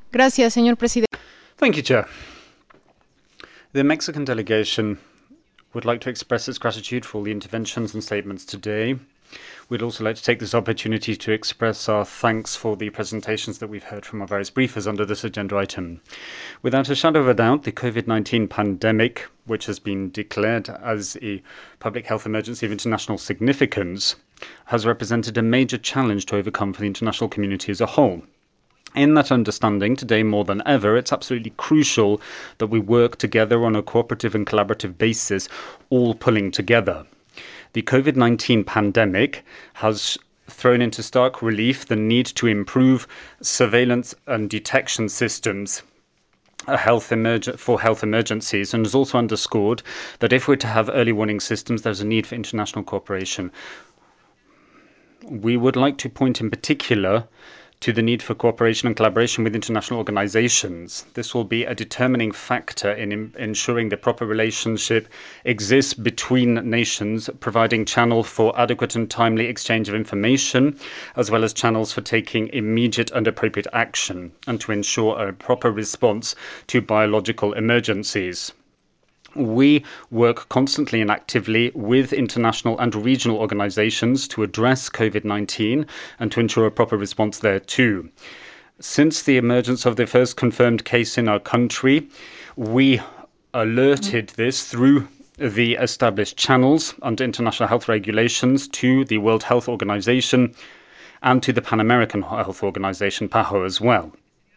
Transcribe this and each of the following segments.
Gracias, señor presidente. Thank you, Chair. The Mexican delegation would like to express its gratitude for all the interventions and statements today. We'd also like to take this opportunity to express our thanks for the presentations that we've heard from our various briefers under this agenda item. Without a shadow of a doubt, the COVID-19 pandemic, which has been declared as a public health emergency of international significance, has represented a major challenge to overcome for the international community as a whole. In that understanding, today more than ever, it's absolutely crucial that we work together on a cooperative and collaborative basis, all pulling together. The COVID-19 pandemic has thrown into stark relief the need to improve surveillance and detection systems for health emergencies, and has also underscored that if we're to have early warning systems, there's a need for international cooperation. We would like to point in particular to the need for cooperation and collaboration with international organizations. This will be a determining factor in ensuring the proper relationship exists between nations, providing channel for adequate and timely exchange of information, as well as channels for taking immediate and appropriate action, and to ensure a proper response to biological emergencies. We work constantly and actively with international and regional organizations to address COVID-19 and to ensure a proper response there too. Since the emergence of the first confirmed case in our country, we alerted this through the established channels under international health regulations to the World Health Organization and to the Pan American Health Organization, PAHO, as well.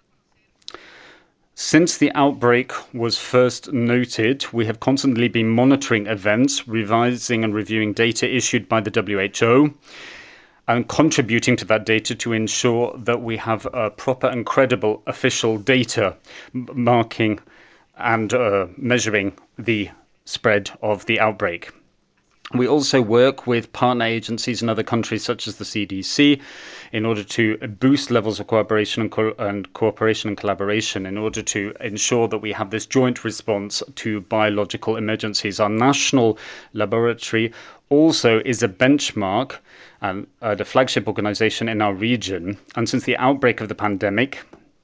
Since the outbreak was first noted, we have constantly been monitoring events, revising and reviewing data issued by the WHO, and contributing to that data to ensure that we have proper and credible official data marking and measuring the spread of the outbreak. We also work with partner agencies in other countries, such as the CDC, in order to boost levels of cooperation and cooperation and collaboration in order to ensure that we have this joint response to biological emergencies. Our national laboratory also is a benchmark and the flagship organization in our region. And since the outbreak of the pandemic,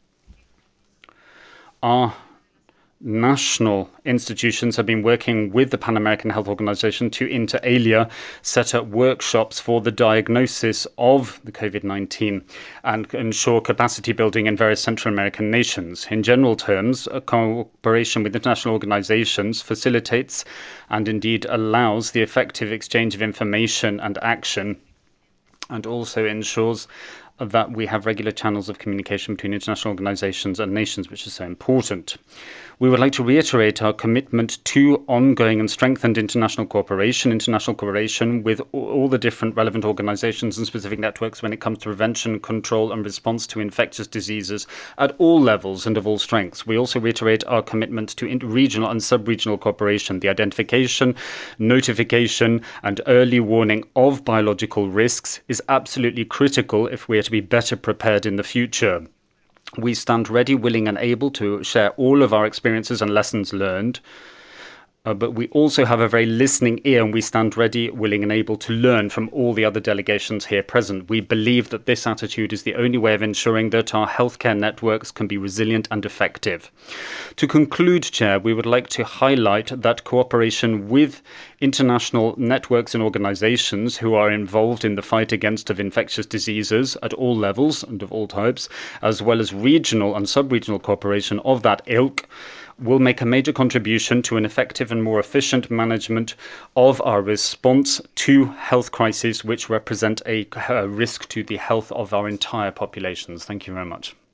our national institutions have been working with the Pan American Health Organization to, inter alia, set up workshops for the diagnosis of the COVID-19 and ensure capacity building in various Central American nations. In general terms, a cooperation with international organizations facilitates and indeed allows the effective exchange of information and action, and also ensures that we have regular channels of communication between international organizations and nations, which is so important. We would like to reiterate our commitment to ongoing and strengthened international cooperation with all the different relevant organizations and specific networks when it comes to prevention, control and response to infectious diseases at all levels and of all strengths. We also reiterate our commitment to regional and sub-regional cooperation. The identification, notification and early warning of biological risks is absolutely critical if we are to be better prepared in the future. We stand ready, willing and able to share all of our experiences and lessons learned, but we also have a very listening ear, and we stand ready, willing and able to learn from all the other delegations here present. We believe that this attitude is the only way of ensuring that our healthcare networks can be resilient and effective. To conclude, Chair, we would like to highlight that cooperation with international networks and organizations who are involved in the fight against infectious diseases at all levels and of all types, as well as regional and sub-regional cooperation of that ilk, will make a major contribution to an effective and more efficient management of our response to health crises, which represent a risk to the health of our entire populations. Thank you very much.